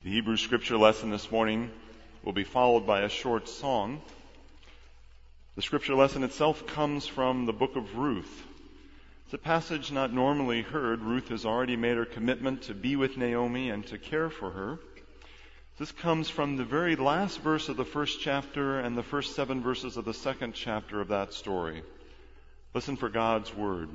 The Hebrew scripture lesson this morning will be followed by a short song. The scripture lesson itself comes from the book of Ruth. It's a passage not normally heard. Ruth has already made her commitment to be with Naomi and to care for her. This comes from the very last verse of the first chapter and the first 7 verses of the second chapter of that story. Listen for God's word.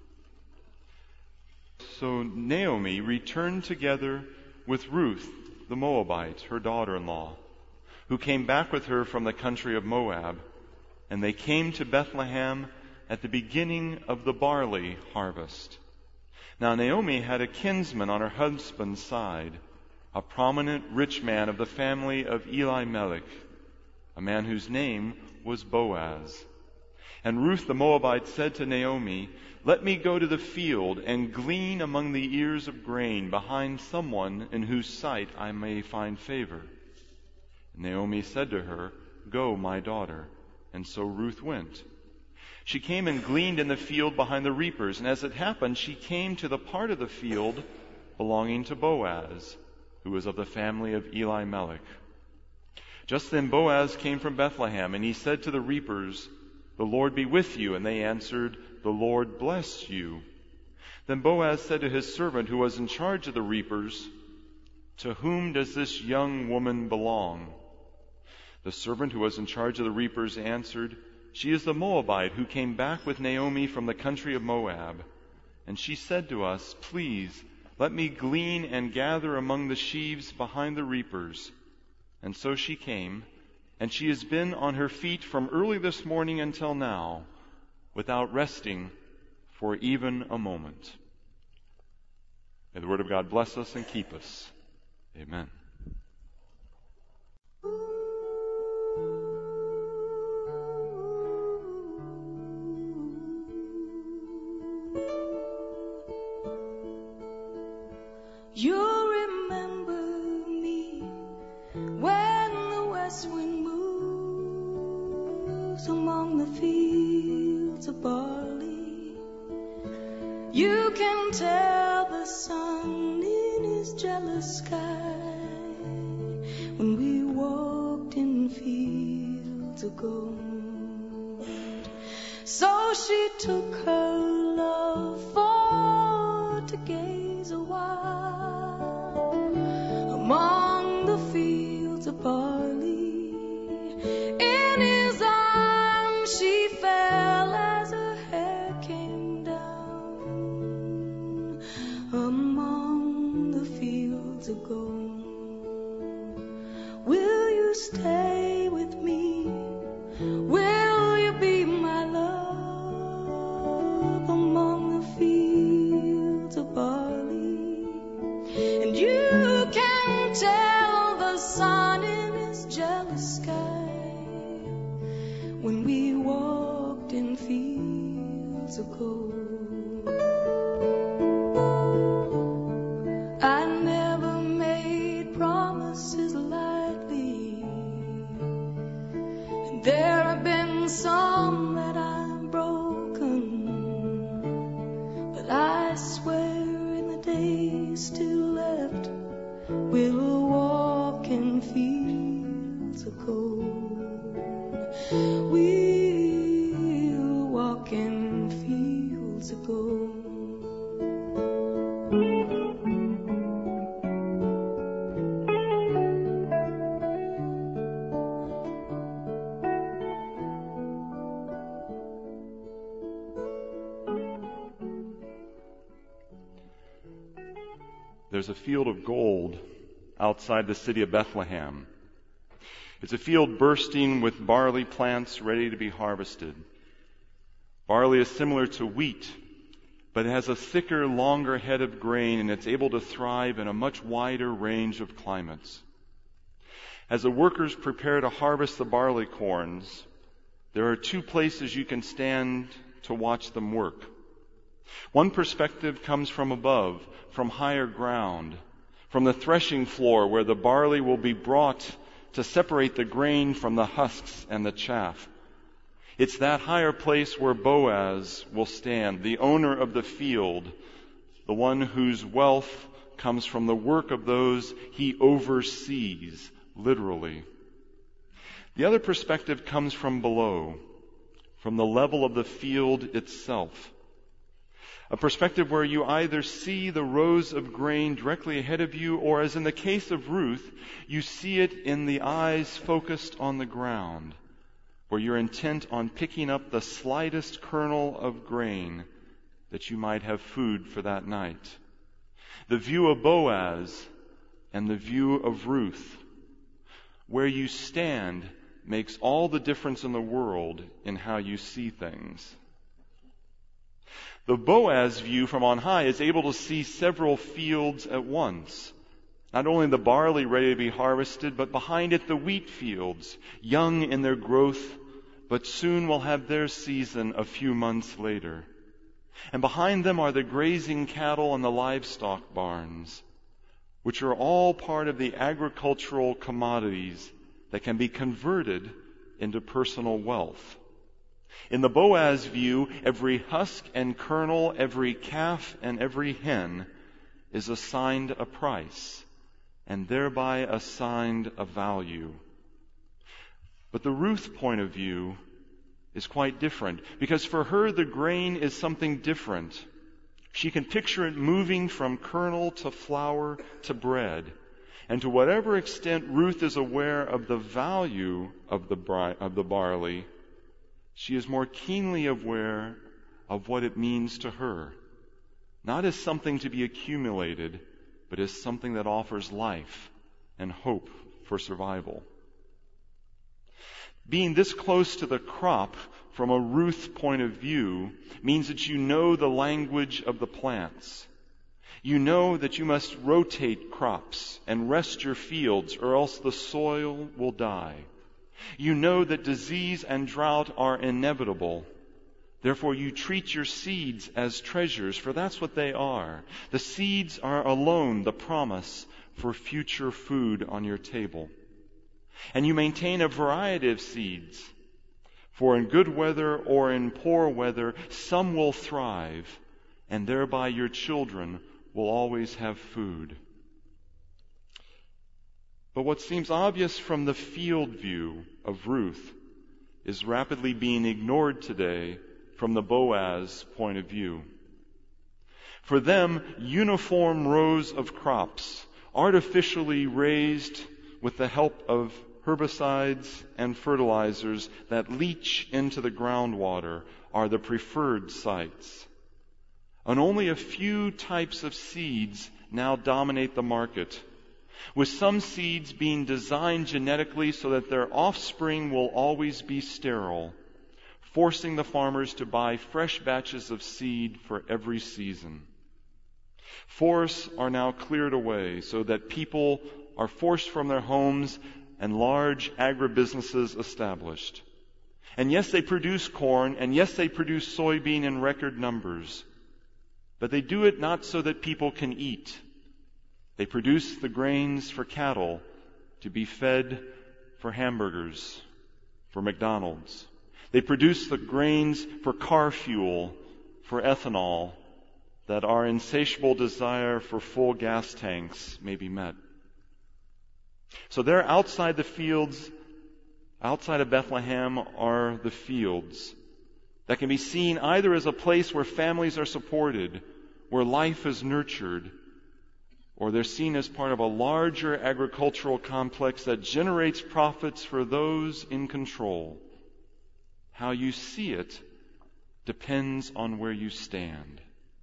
So Naomi returned together with Ruth, the Moabite, her daughter-in-law, who came back with her from the country of Moab, and they came to Bethlehem at the beginning of the barley harvest. Now Naomi had a kinsman on her husband's side, a prominent rich man of the family of Elimelech, a man whose name was Boaz. And Ruth the Moabite said to Naomi, "Let me go to the field and glean among the ears of grain behind someone in whose sight I may find favor." And Naomi said to her, "Go, my daughter." And so Ruth went. She came and gleaned in the field behind the reapers, and as it happened, she came to the part of the field belonging to Boaz, who was of the family of Elimelech. Just then Boaz came from Bethlehem, and he said to the reapers, "The Lord be with you." And they answered, "The Lord bless you." Then Boaz said to his servant who was in charge of the reapers, "To whom does this young woman belong?" The servant who was in charge of the reapers answered, "She is the Moabite who came back with Naomi from the country of Moab. And she said to us, 'Please, let me glean and gather among the sheaves behind the reapers.' And so she came, and she has been on her feet from early this morning until now, without resting for even a moment." May the word of God bless us and keep us. Amen. You remember me when the west wind moves among the fields of barley. You can tell the sun in his jealous sky when we walked in fields of gold. So she took her love for to gaze a while among the fields of barley. In his arms she fell as her hair came down among the fields of gold. Will you stay with me? Will you be my love among the fields of barley? And you can tell the sun in his jealous sky when we walked in fields of gold. I never made promises lightly, and there have been some that I've broken, but I swear in the days still left, we'll walk in fields of gold. We'll walk in fields of gold. There's a field of gold outside the city of Bethlehem. It's a field bursting with barley plants ready to be harvested. Barley is similar to wheat, but it has a thicker, longer head of grain, and it's able to thrive in a much wider range of climates. As the workers prepare to harvest the barley corns, there are 2 places you can stand to watch them work. One perspective comes from above, from higher ground, from the threshing floor where the barley will be brought to separate the grain from the husks and the chaff. It's that higher place where Boaz will stand, the owner of the field, the one whose wealth comes from the work of those he oversees, literally. The other perspective comes from below, from the level of the field itself. A perspective where you either see the rows of grain directly ahead of you, or as in the case of Ruth, you see it in the eyes focused on the ground, where you're intent on picking up the slightest kernel of grain that you might have food for that night. The view of Boaz and the view of Ruth. Where you stand makes all the difference in the world in how you see things. The Boaz view from on high is able to see several fields at once. Not only the barley ready to be harvested, but behind it the wheat fields, young in their growth, but soon will have their season a few months later. And behind them are the grazing cattle and the livestock barns, which are all part of the agricultural commodities that can be converted into personal wealth. In the Boaz view, every husk and kernel, every calf and every hen is assigned a price, and thereby assigned a value. But the Ruth point of view is quite different, because for her the grain is something different. She can picture it moving from kernel to flour to bread. And to whatever extent Ruth is aware of the value of the barley, she is more keenly aware of what it means to her, not as something to be accumulated, but as something that offers life and hope for survival. Being this close to the crop from a Ruth point of view means that you know the language of the plants. You know that you must rotate crops and rest your fields, or else the soil will die. You know that disease and drought are inevitable. Therefore you treat your seeds as treasures, for that's what they are. The seeds are alone the promise for future food on your table. And you maintain a variety of seeds, for in good weather or in poor weather, some will thrive, and thereby your children will always have food. But what seems obvious from the field view of Ruth is rapidly being ignored today from the Boaz point of view. For them, uniform rows of crops, artificially raised with the help of herbicides and fertilizers that leach into the groundwater, are the preferred sites. And only a few types of seeds now dominate the market, with some seeds being designed genetically so that their offspring will always be sterile, forcing the farmers to buy fresh batches of seed for every season. Forests are now cleared away so that people are forced from their homes and large agribusinesses established. And yes, they produce corn, and yes, they produce soybean in record numbers. But they do it not so that people can eat. They produce the grains for cattle to be fed for hamburgers, for McDonald's. They produce the grains for car fuel, for ethanol, that our insatiable desire for full gas tanks may be met. So there outside the fields, outside of Bethlehem, are the fields that can be seen either as a place where families are supported, where life is nurtured, or they're seen as part of a larger agricultural complex that generates profits for those in control. How you see it depends on where you stand.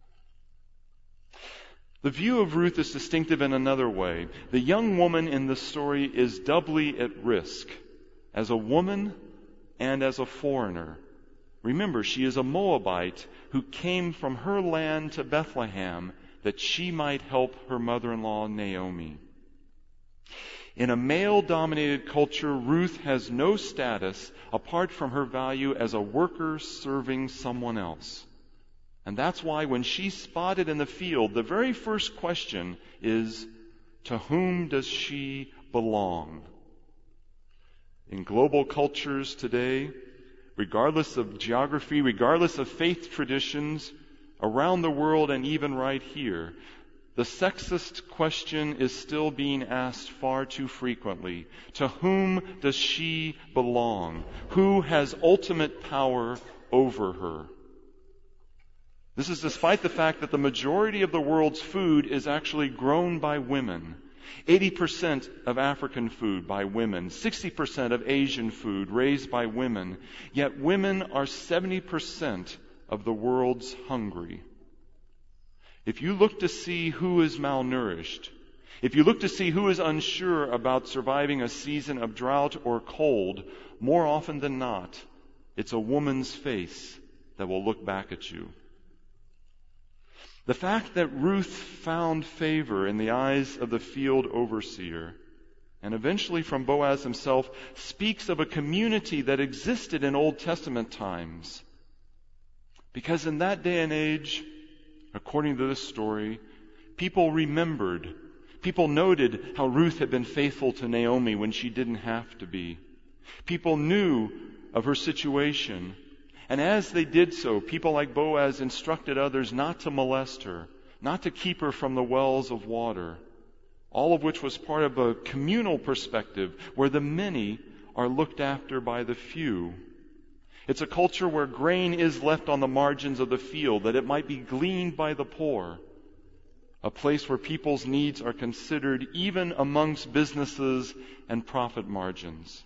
The view of Ruth is distinctive in another way. The young woman in the story is doubly at risk, as a woman and as a foreigner. Remember, she is a Moabite who came from her land to Bethlehem that she might help her mother-in-law Naomi. In a male-dominated culture, Ruth has no status apart from her value as a worker serving someone else. And that's why when she's spotted in the field, the very first question is, to whom does she belong? In global cultures today, regardless of geography, regardless of faith traditions, around the world and even right here, the sexist question is still being asked far too frequently. To whom does she belong? Who has ultimate power over her? This is despite the fact that the majority of the world's food is actually grown by women. 80% of African food by women, 60% of Asian food raised by women, yet women are 70% of the world's hungry. If you look to see who is malnourished, if you look to see who is unsure about surviving a season of drought or cold, more often than not, it's a woman's face that will look back at you. The fact that Ruth found favor in the eyes of the field overseer, and eventually from Boaz himself, speaks of a community that existed in Old Testament times. Because in that day and age, according to this story, people remembered, people noted how Ruth had been faithful to Naomi when she didn't have to be. People knew of her situation. And as they did so, people like Boaz instructed others not to molest her, not to keep her from the wells of water, all of which was part of a communal perspective where the many are looked after by the few. It's a culture where grain is left on the margins of the field, that it might be gleaned by the poor, a place where people's needs are considered even amongst businesses and profit margins.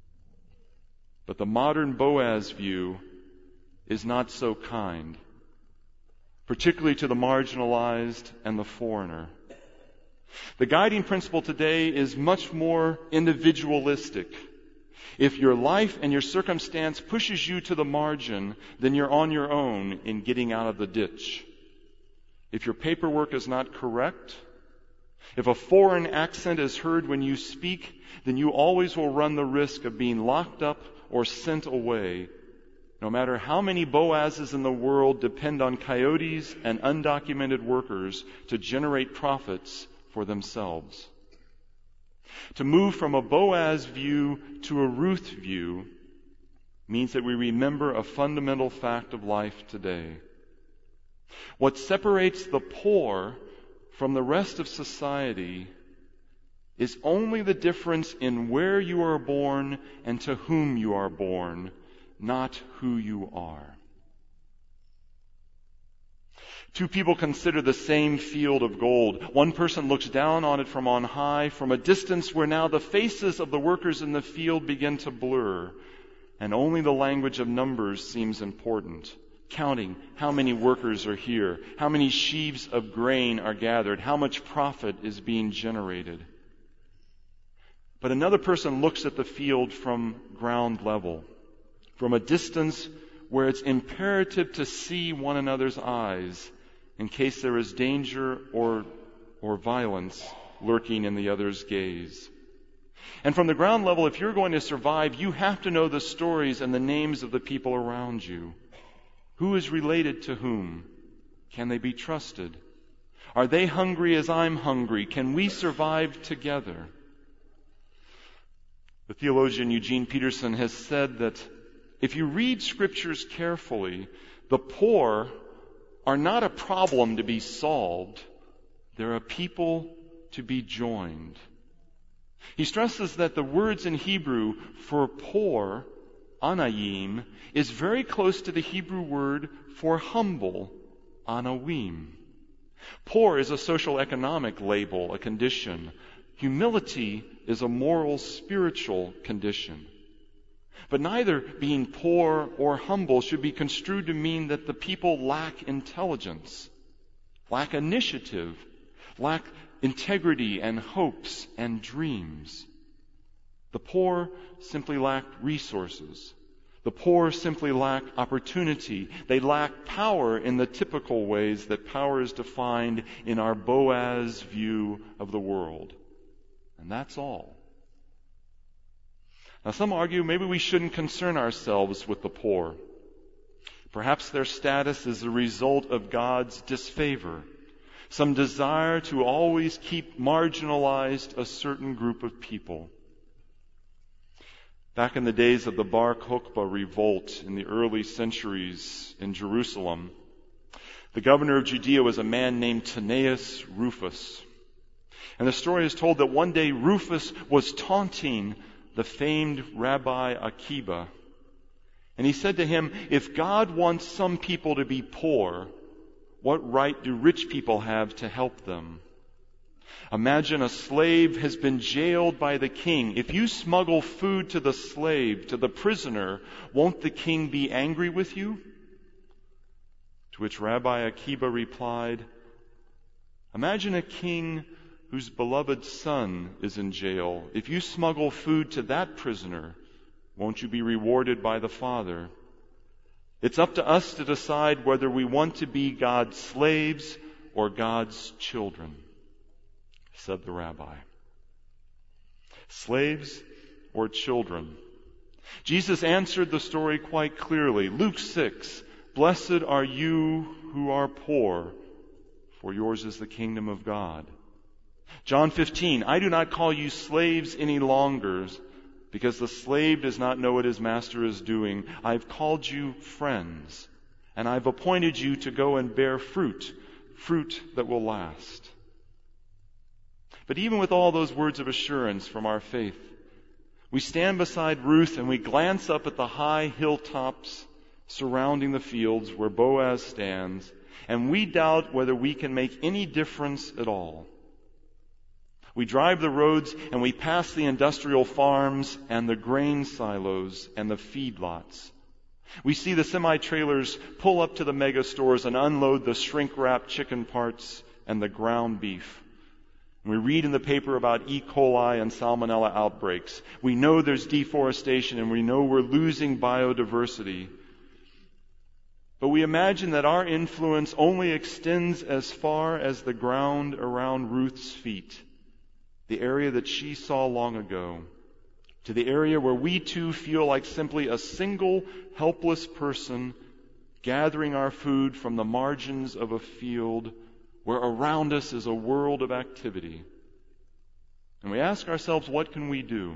But the modern Boaz view is not so kind, particularly to the marginalized and the foreigner. The guiding principle today is much more individualistic. If your life and your circumstance pushes you to the margin, then you're on your own in getting out of the ditch. If your paperwork is not correct, if a foreign accent is heard when you speak, then you always will run the risk of being locked up or sent away, no matter how many Boazes in the world depend on coyotes and undocumented workers to generate profits for themselves. To move from a Boaz view to a Ruth view means that we remember a fundamental fact of life today. What separates the poor from the rest of society is only the difference in where you are born and to whom you are born, not who you are. Two people consider the same field of gold. One person looks down on it from on high, from a distance where now the faces of the workers in the field begin to blur, and only the language of numbers seems important. Counting how many workers are here, how many sheaves of grain are gathered, how much profit is being generated. But another person looks at the field from ground level, from a distance where it's imperative to see one another's eyes in case there is danger or violence lurking in the other's gaze. And from the ground level, if you're going to survive, you have to know the stories and the names of the people around you. Who is related to whom? Can they be trusted? Are they hungry as I'm hungry? Can we survive together? The theologian Eugene Peterson has said that if you read scriptures carefully, the poor are not a problem to be solved. They're a people to be joined. He stresses that the words in Hebrew for poor, anayim, is very close to the Hebrew word for humble, anawim. Poor is a social economic label, a condition. Humility is a moral, spiritual condition. But neither being poor or humble should be construed to mean that the people lack intelligence, lack initiative, lack integrity and hopes and dreams. The poor simply lack resources. The poor simply lack opportunity. They lack power in the typical ways that power is defined in our Boaz view of the world. And that's all. Now, some argue maybe we shouldn't concern ourselves with the poor. Perhaps their status is a result of God's disfavor, some desire to always keep marginalized a certain group of people. Back in the days of the Bar Kokhba revolt in the early centuries in Jerusalem, The governor of Judea was a man named Cnaeus Rufus. And the story is told that one day Rufus was taunting the famed Rabbi Akiba. And he said to him, "If God wants some people to be poor, what right do rich people have to help them? Imagine a slave has been jailed by the king. If you smuggle food to the slave, to the prisoner, won't the king be angry with you?" To which Rabbi Akiba replied, "Imagine a king whose beloved son is in jail. If you smuggle food to that prisoner, won't you be rewarded by the Father? It's up to us to decide whether we want to be God's slaves or God's children," said the rabbi. Slaves or children? Jesus answered the story quite clearly. Luke 6, "Blessed are you who are poor, for yours is the kingdom of God." John 15, "I do not call you slaves any longer, because the slave does not know what his master is doing. I've called you friends, and I've appointed you to go and bear fruit that will last." But even with all those words of assurance from our faith, we stand beside Ruth and we glance up at the high hilltops surrounding the fields where Boaz stands, and we doubt whether we can make any difference at all. We drive the roads and we pass the industrial farms and the grain silos and the feedlots. We see the semi-trailers pull up to the mega stores and unload the shrink-wrapped chicken parts and the ground beef. We read in the paper about E. coli and salmonella outbreaks. We know there's deforestation and we know we're losing biodiversity. But we imagine that our influence only extends as far as the ground around Ruth's feet, the area that she saw long ago, to the area where we too feel like simply a single helpless person gathering our food from the margins of a field where around us is a world of activity. And we ask ourselves, what can we do?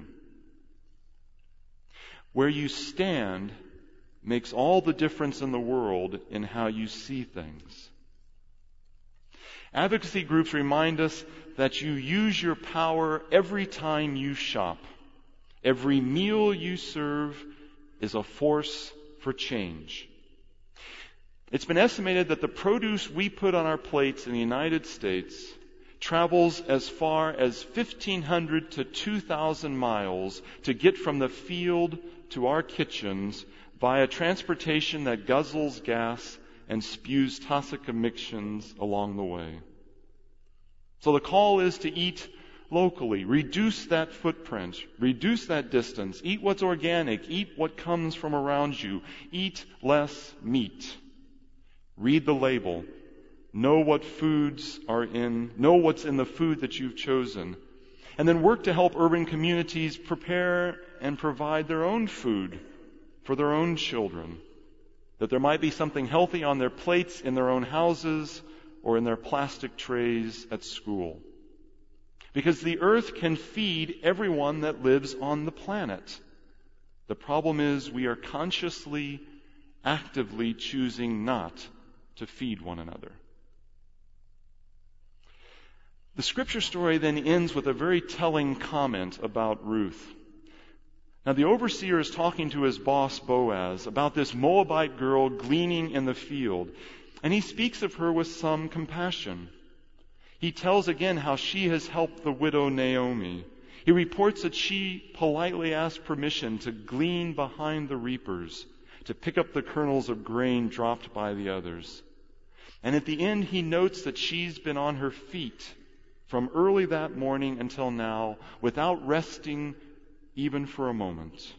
Where you stand makes all the difference in the world in how you see things. Advocacy groups remind us that you use your power every time you shop. Every meal you serve is a force for change. It's been estimated that the produce we put on our plates in the United States travels as far as 1,500 to 2,000 miles to get from the field to our kitchens via transportation that guzzles gas and spews toxic emissions along the way. So the call is to eat locally, reduce that footprint, reduce that distance, eat what's organic, eat what comes from around you, eat less meat. Read the label. Know what foods are know what's in the food that you've chosen. And then work to help urban communities prepare and provide their own food for their own children, that there might be something healthy on their plates in their own houses or in their plastic trays at school. Because the earth can feed everyone that lives on the planet. The problem is we are consciously, actively choosing not to feed one another. The scripture story then ends with a very telling comment about Ruth. Now, the overseer is talking to his boss, Boaz, about this Moabite girl gleaning in the field, and he speaks of her with some compassion. He tells again how she has helped the widow Naomi. He reports that she politely asked permission to glean behind the reapers, to pick up the kernels of grain dropped by the others. And at the end, he notes that she's been on her feet from early that morning until now, without resting even for a moment.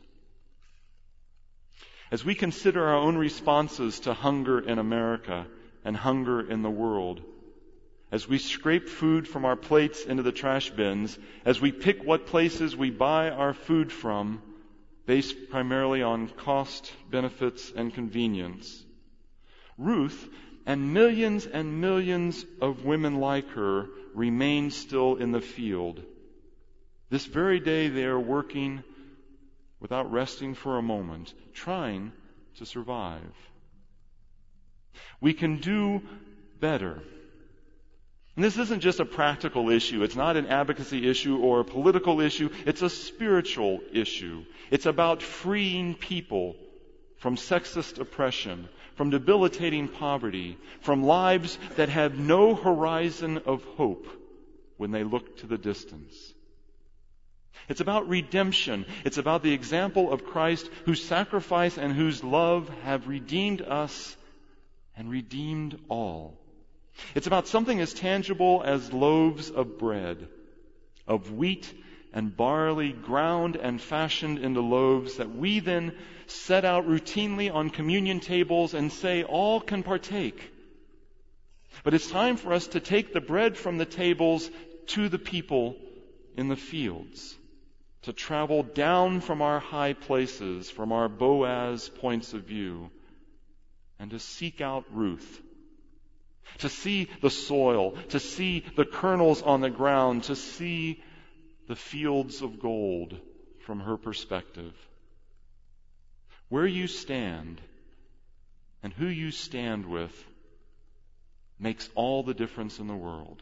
As we consider our own responses to hunger in America and hunger in the world, as we scrape food from our plates into the trash bins, as we pick what places we buy our food from, based primarily on cost, benefits, and convenience, Ruth and millions of women like her remain still in the field. This very day they are working without resting for a moment, trying to survive. We can do better. And this isn't just a practical issue. It's not an advocacy issue or a political issue. It's a spiritual issue. It's about freeing people from sexist oppression, from debilitating poverty, from lives that have no horizon of hope when they look to the distance. It's about redemption. It's about the example of Christ, whose sacrifice and whose love have redeemed us and redeemed all. It's about something as tangible as loaves of bread, of wheat and barley ground and fashioned into loaves that we then set out routinely on communion tables and say all can partake. But it's time for us to take the bread from the tables to the people in the fields, to travel down from our high places, from our Boaz points of view, and to seek out Ruth, to see the soil, to see the kernels on the ground, to see the fields of gold from her perspective. Where you stand and who you stand with makes all the difference in the world.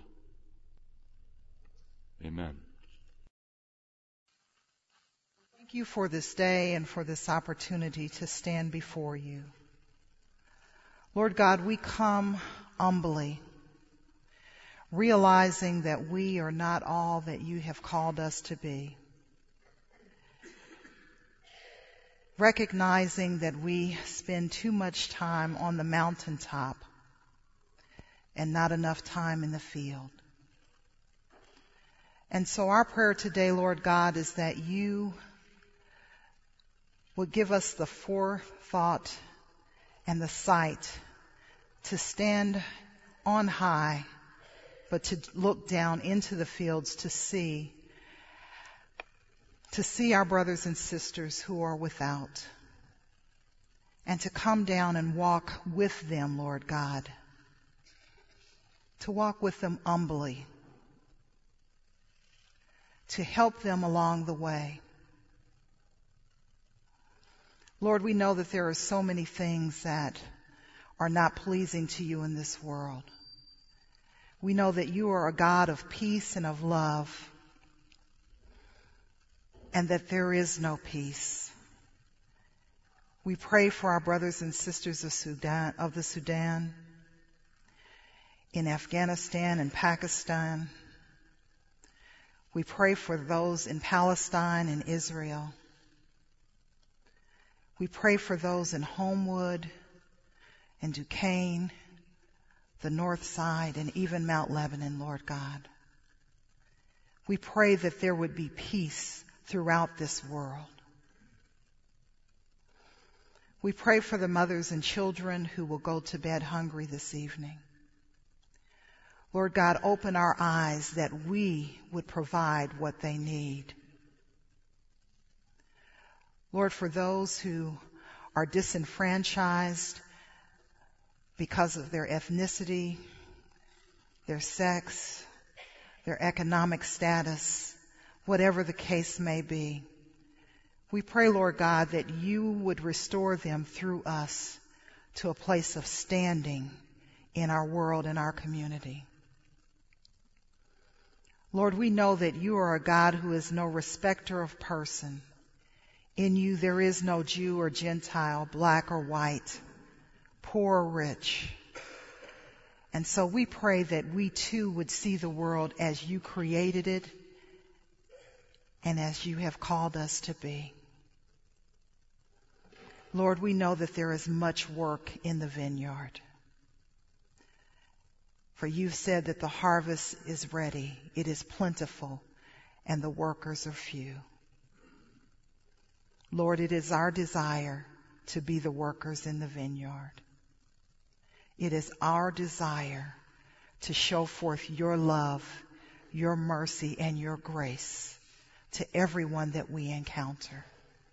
Amen. Thank you for this day and for this opportunity to stand before you. Lord God, we come humbly, realizing that we are not all that you have called us to be. Recognizing that we spend too much time on the mountaintop and not enough time in the field. And so our prayer today, Lord God, is that you would give us the forethought and the sight to stand on high, but to look down into the fields to see our brothers and sisters who are without, and to come down and walk with them, Lord God, to walk with them humbly, to help them along the way. Lord, we know that there are so many things that are not pleasing to you in this world. We know that you are a God of peace and of love, and that there is no peace. We pray for our brothers and sisters of the Sudan, in Afghanistan and Pakistan. We pray for those in Palestine and Israel. We pray for those in Homewood and Duquesne, the North Side, and even Mount Lebanon, Lord God. We pray that there would be peace throughout this world. We pray for the mothers and children who will go to bed hungry this evening. Lord God, open our eyes that we would provide what they need. Lord, for those who are disenfranchised because of their ethnicity, their sex, their economic status, whatever the case may be, we pray, Lord God, that you would restore them through us to a place of standing in our world and our community. Lord, we know that you are a God who is no respecter of person. In you there is no Jew or Gentile, black or white, poor or rich. And so we pray that we too would see the world as you created it and as you have called us to be. Lord, we know that there is much work in the vineyard. For you've said that the harvest is ready, it is plentiful, and the workers are few. Lord, it is our desire to be the workers in the vineyard. It is our desire to show forth your love, your mercy, and your grace to everyone that we encounter.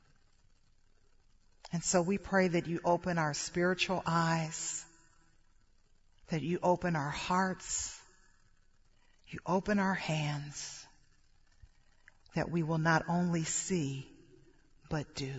And so we pray that you open our spiritual eyes, that you open our hearts, you open our hands, that we will not only see, but do.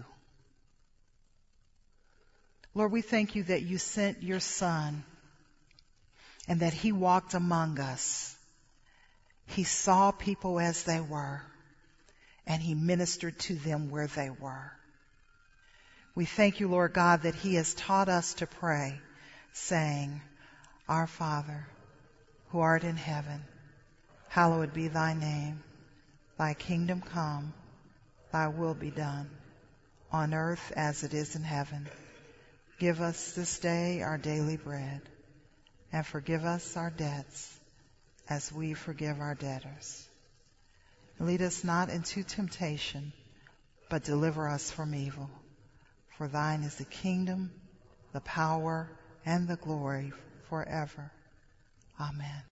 Lord, we thank you that you sent your Son and that he walked among us. He saw people as they were, and he ministered to them where they were. We thank you, Lord God, that he has taught us to pray, saying, Our Father, who art in heaven, hallowed be thy name. Thy kingdom come, thy will be done, on earth as it is in heaven. Give us this day our daily bread, and forgive us our debts as we forgive our debtors. Lead us not into temptation, but deliver us from evil. For thine is the kingdom, the power, and the glory forever. Amen.